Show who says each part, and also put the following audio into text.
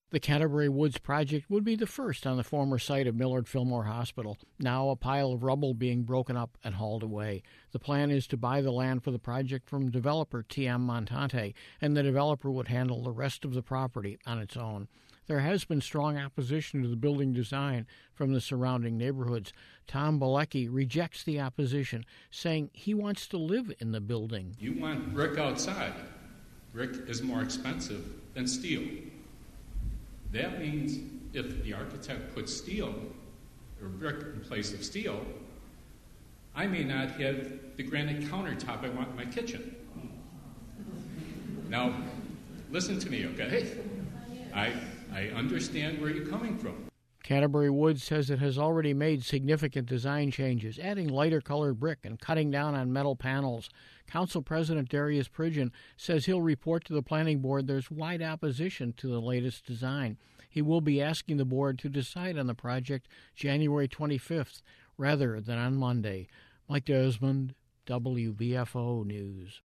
Speaker 1: The Canterbury Woods project would be the first on the former site of Millard Fillmore Hospital, now a pile of rubble being broken up and hauled away. The plan is to buy the land for the project from developer TM Montante, and the developer would handle the rest of the property on its own. There has been strong opposition to the building design from the surrounding neighborhoods. Tom Balecki rejects the opposition, saying he wants to live in the building.
Speaker 2: You want brick outside. Brick is more expensive than steel. That means if the architect puts steel or brick in place of steel, I may not have the granite countertop I want in my kitchen. Now, listen to me, okay? I understand where you're coming from.
Speaker 1: Canterbury Woods says it has already made significant design changes, adding lighter colored brick and cutting down on metal panels. Council President Darius Pridgeon says he'll report to the planning board there's wide opposition to the latest design. He will be asking the board to decide on the project January 25th rather than on Monday. Mike Desmond, WBFO News.